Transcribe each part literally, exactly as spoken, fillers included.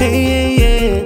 Hey, yeah.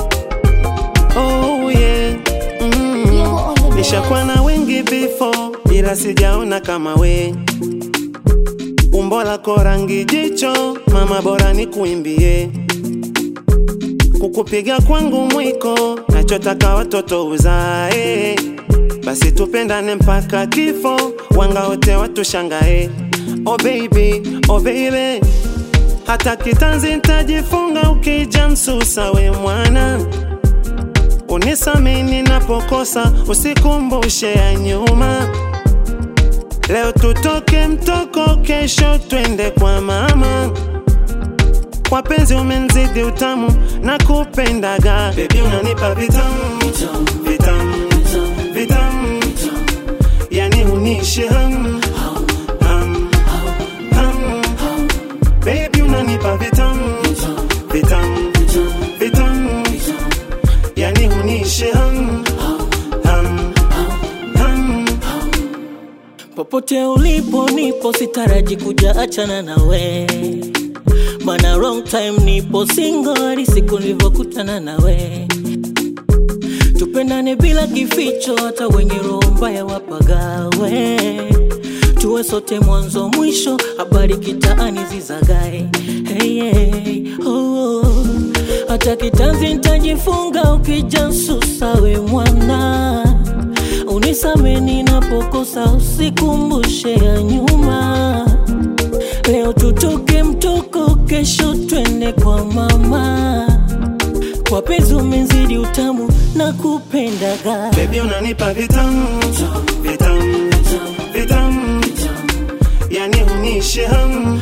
Oh, yeah. Mm. Nishakuwa na wengi before, ila sijaona kama we. Umbo lako rangi jicho, mama bora nikuimbie. Kukupiga kwangu mwiko, nachotaka watoto uzae. Basi tupendane mpaka kifo, wanga wote watu shangae. Oh baby, oh baby, hata kitanzi nitajifunga ukija msusa we mwana. Unisamini napokosa, usikumbushe ya nyuma. Leo tutoke mtoko, kesho twende kwa mama. Kwa penzi umenzidi utamu, nakupendaga. Baby unanipa vitamu, vitamu, vitamu, yani unishi hamu, hamu, hamu. Baby unanipa vitamu, vitamu, vitamu, yani unishi hamu, hamu, hamu. Popote ulipo nipo, sitaraji kuja achana nawe. Mana wrong time nipo single, siku nilivokutana nawe. Tupendane bila kificho, hata wenye roho mbaya wapagawe. Tuwe sote mwanzo mwisho, habari kitaani zizagae. Hey, hey, oh, oh. Hata kitanzi nitajifunga ukija nsusa we mwana. Unisameni napokosa, usikumbushe ya nyuma. Leo tutoke mtoko, kesho twende kwa mama. Kwa penzi umenzidi utamu, nakupendaga. Baby unanipa vitamu, vitamu, vitamu, yani unishi hamu,